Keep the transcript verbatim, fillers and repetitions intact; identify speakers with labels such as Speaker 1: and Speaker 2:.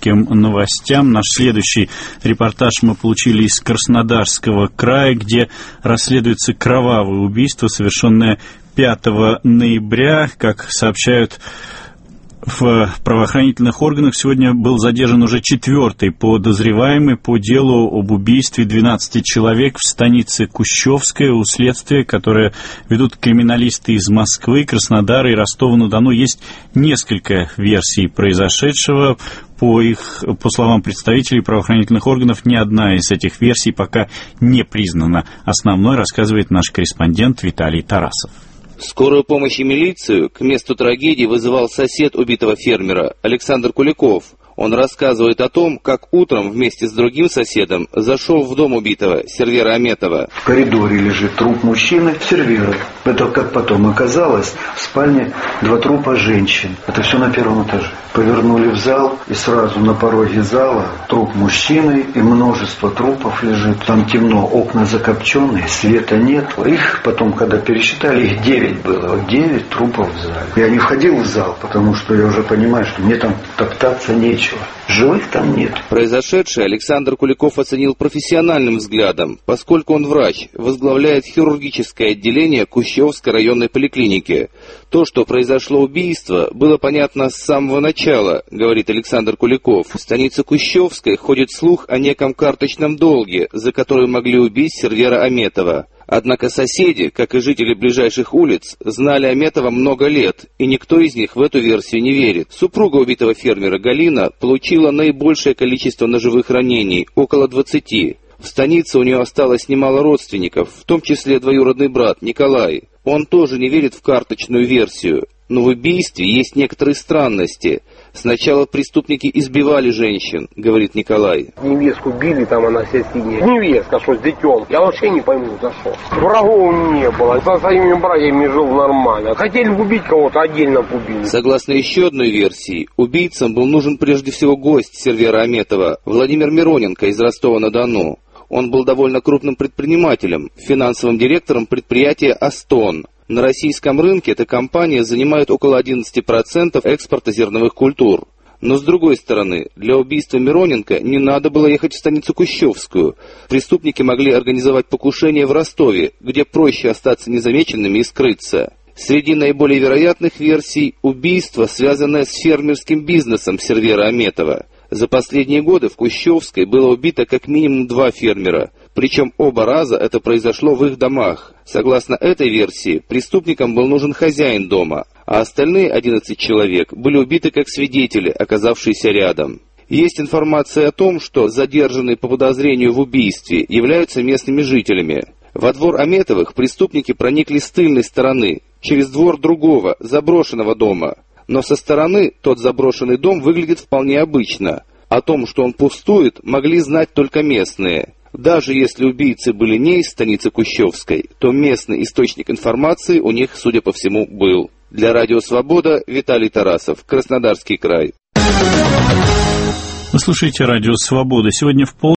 Speaker 1: крымским новостям. Наш следующий репортаж мы получили из Краснодарского края, где расследуется кровавое убийство, совершенное пятого ноября. Как сообщают в правоохранительных органах, сегодня был задержан уже четвертый подозреваемый по делу об убийстве двенадцати человек в станице Кущевская. У следствия, которое ведут криминалисты из Москвы, Краснодара и Ростова-на-Дону, есть несколько версий произошедшего. По их, по словам представителей правоохранительных органов, ни одна из этих версий пока не признана основной, рассказывает наш корреспондент Виталий Тарасов.
Speaker 2: Скорую помощь и милицию к месту трагедии вызывал сосед убитого фермера Александр Куликов. Он рассказывает о том, как утром вместе с другим соседом зашел в дом убитого Сервера Аметова.
Speaker 3: В коридоре лежит труп мужчины, Сервера. Это, как потом оказалось, в спальне два трупа женщин. Это все на первом этаже. Повернули в зал, и сразу на пороге зала труп мужчины и множество трупов лежит. Там темно, окна закопченные, света нет. Их потом, когда пересчитали, их девять было. Девять трупов в зале. Я не входил в зал, потому что я уже понимаю, что мне там топтаться нечего. Живых там нет.
Speaker 2: Произошедшее Александр Куликов оценил профессиональным взглядом, поскольку он врач, возглавляет хирургическое отделение Кущевской районной поликлиники. То, что произошло убийство, было понятно с самого начала, говорит Александр Куликов. В станице Кущевской ходит слух о неком карточном долге, за который могли убить Сервера Аметова. Однако соседи, как и жители ближайших улиц, знали Аметова много лет, и никто из них в эту версию не верит. Супруга убитого фермера Галина получила наибольшее количество ножевых ранений, около двадцати. В станице у нее осталось немало родственников, в том числе двоюродный брат Николай. Он тоже не верит в карточную версию. Но в убийстве есть некоторые странности. Сначала преступники избивали женщин, говорит Николай.
Speaker 4: Невестку били, там она соседняя. Невестка, что с детем. Я вообще не пойму, за что. Врагов не было. Со своими братьями жил нормально. Хотели убить кого-то, отдельно убили.
Speaker 2: Согласно еще одной версии, убийцам был нужен прежде всего гость Сервера Аметова, Владимир Мироненко из Ростова-на-Дону. Он был довольно крупным предпринимателем, финансовым директором предприятия «Астон». На российском рынке эта компания занимает около одиннадцати процентов экспорта зерновых культур. Но с другой стороны, для убийства Мироненко не надо было ехать в станицу Кущевскую. Преступники могли организовать покушение в Ростове, где проще остаться незамеченными и скрыться. Среди наиболее вероятных версий – убийство, связанное с фермерским бизнесом Сервера Аметова. За последние годы в Кущевской было убито как минимум два фермера, причем оба раза это произошло в их домах. Согласно этой версии, преступникам был нужен хозяин дома, а остальные одиннадцать человек были убиты как свидетели, оказавшиеся рядом. Есть информация о том, что задержанные по подозрению в убийстве являются местными жителями. Во двор Аметовых преступники проникли с тыльной стороны, через двор другого, заброшенного дома. Но со стороны тот заброшенный дом выглядит вполне обычно. О том, что он пустует, могли знать только местные. Даже если убийцы были не из станицы Кущевской, то местный источник информации у них, судя по всему, был. Для Радио Свобода Виталий Тарасов, Краснодарский край.
Speaker 1: Вы слушаете Радио Свобода. Сегодня в пол